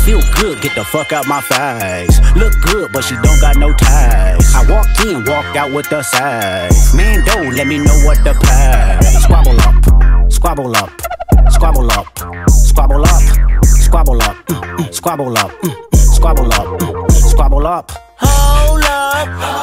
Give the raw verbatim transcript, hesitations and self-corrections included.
feel good, get the fuck out my face. Look good, but she don't got no ties. I walked in, walked out with the size. Man, don't let me know what the pay. Squabble up, squabble up, squabble up, squabble up, squabble up, mm, mm, squabble up, mm, mm, squabble up, mm, squabble up. Hold up.